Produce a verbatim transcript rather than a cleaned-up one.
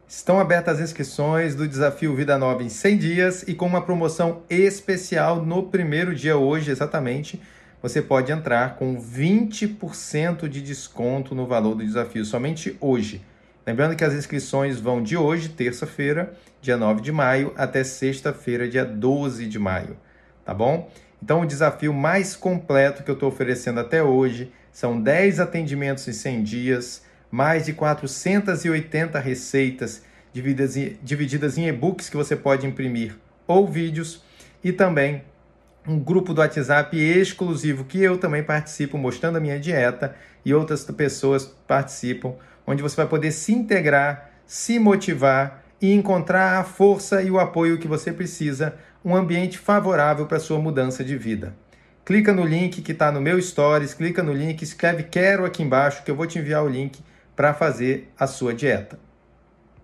Estão abertas as inscrições do Desafio Vida Nova em cem dias e com uma promoção especial no primeiro dia, hoje exatamente, você pode entrar com vinte por cento de desconto no valor do desafio, somente hoje. Lembrando que as inscrições vão de hoje, terça-feira, dia nove de maio, até sexta-feira, dia doze de maio, tá bom? Então, o desafio mais completo que eu estou oferecendo até hoje são dez atendimentos em cem dias, mais de quatrocentas e oitenta receitas divididas em, divididas em e-books que você pode imprimir ou vídeos, e também um grupo do WhatsApp exclusivo que eu também participo, mostrando a minha dieta, e outras pessoas participam, onde você vai poder se integrar, se motivar e encontrar a força e o apoio que você precisa, um ambiente favorável para a sua mudança de vida. Clica no link que está no meu Stories, clica no link, escreve quero aqui embaixo que eu vou te enviar o link para fazer a sua dieta.